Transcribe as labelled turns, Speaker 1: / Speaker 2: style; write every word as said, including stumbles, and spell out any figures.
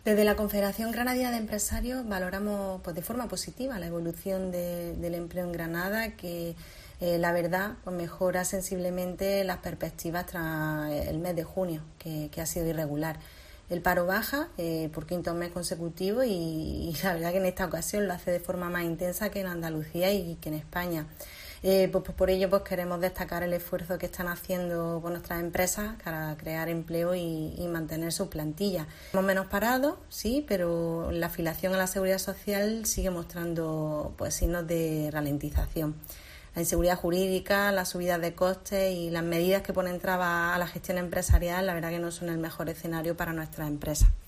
Speaker 1: Desde la Confederación Granadina de Empresarios valoramos pues, de forma positiva la evolución de, del empleo en Granada, que eh, la verdad pues, mejora sensiblemente las perspectivas tras el mes de junio, que, que ha sido irregular. El paro baja eh, por quinto mes consecutivo y, y la verdad que en esta ocasión lo hace de forma más intensa que en Andalucía y que en España. Eh, pues, pues por ello pues queremos destacar el esfuerzo que están haciendo con nuestras empresas para crear empleo y, y mantener su plantilla. Hemos menos parados, sí, pero la afiliación a la Seguridad Social sigue mostrando pues signos de ralentización. La inseguridad jurídica, las subidas de costes y las medidas que ponen trabas a la gestión empresarial, la verdad que no son el mejor escenario para nuestras empresas.